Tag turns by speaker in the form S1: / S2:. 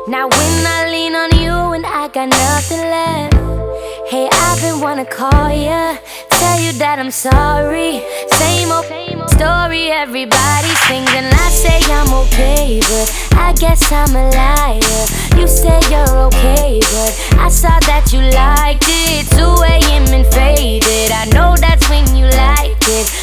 S1: Now when I lean on you and I got nothing left, hey, I've been wanna call ya, tell you that I'm sorry. Same old story, everybody sings and I say I'm okay, but I guess I'm a liar. You say you're okay, but I saw that you liked it. 2 a.m. and faded, I know that's when you liked it.